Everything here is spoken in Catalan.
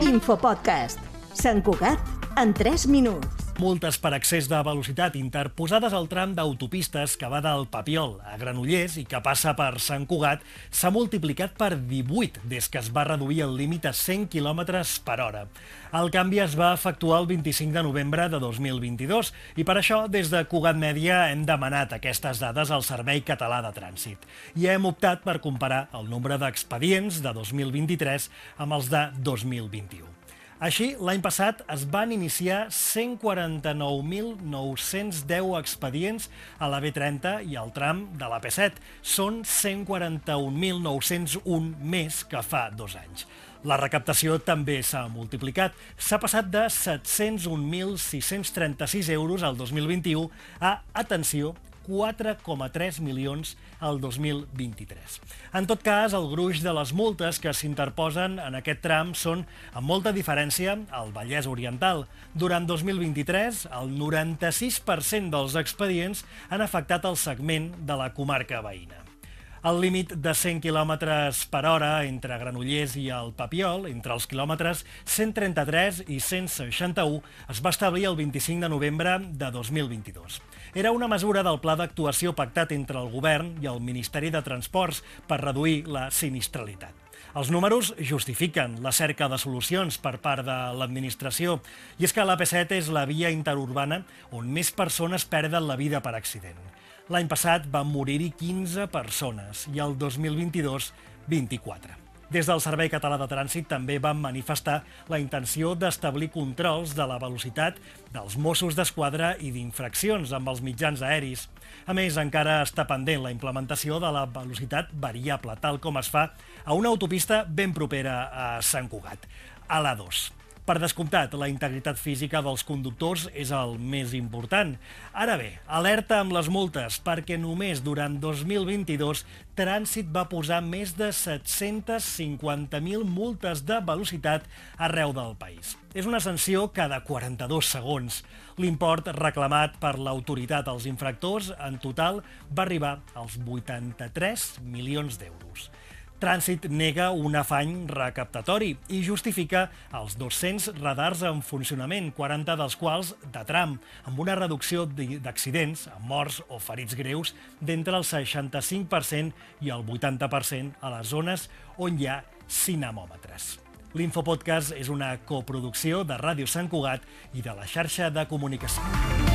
L'infopodcast. Sant Cugat en 3 minuts. Multes per excés de velocitat interposades al tram d'autopistes que va del Papiol a Granollers i que passa per Sant Cugat s'ha multiplicat per 18 des que es va reduir el límit a 100 km per hora. El canvi es va efectuar el 25 de novembre de 2022 i per això des de Cugat Mèdia hem demanat aquestes dades al Servei Català de Trànsit i hem optat per comparar el nombre d'expedients de 2023 amb els de 2021. Així, l'any passat es van iniciar 149.910 expedients a la B30 i al tram de la P7. Són 141.901 més que fa 2 anys. La recaptació també s'ha multiplicat. S'ha passat de 701.636 euros al 2021 a, atenció, 4,3 milions al 2023. En tot cas, el gruix de les multes que s'interposen en aquest tram són, amb molta diferència, al Vallès Oriental. Durant 2023, el 96% dels expedients han afectat el segment de la comarca veïna. El límit de 100 km per hora entre Granollers i el Papiol, entre els quilòmetres 133 i 161, es va establir el 25 de novembre de 2022. Era una mesura del pla d'actuació pactat entre el Govern i el Ministeri de Transports per reduir la sinistralitat. Els números justifiquen la cerca de solucions per part de l'administració, i és que l'AP7 és la via interurbana on més persones perden la vida per accident. L'any passat van morir-hi 15 persones i el 2022, 24. Des del Servei Català de Trànsit també van manifestar la intenció d'establir controls de la velocitat dels Mossos d'Esquadra i d'infraccions amb els mitjans aeris. A més, encara està pendent la implementació de la velocitat variable, tal com es fa a una autopista ben propera a Sant Cugat, a l'A2. Per descomptat, la integritat física dels conductors és el més important. Ara bé, alerta amb les multes, perquè només durant 2022 Trànsit va posar més de 750.000 multes de velocitat arreu del país. És una sanció cada 42 segons. L'import reclamat per l'autoritat als infractors en total va arribar als 83 milions d'euros. Trànsit nega un afany recaptatori i justifica els 200 radars en funcionament, 40 dels quals de tram, amb una reducció d'accidents, amb morts o ferits greus, d'entre el 65% i el 80% a les zones on hi ha cinemòmetres. L'Infopodcast és una coproducció de Ràdio Sant Cugat i de la xarxa de comunicació.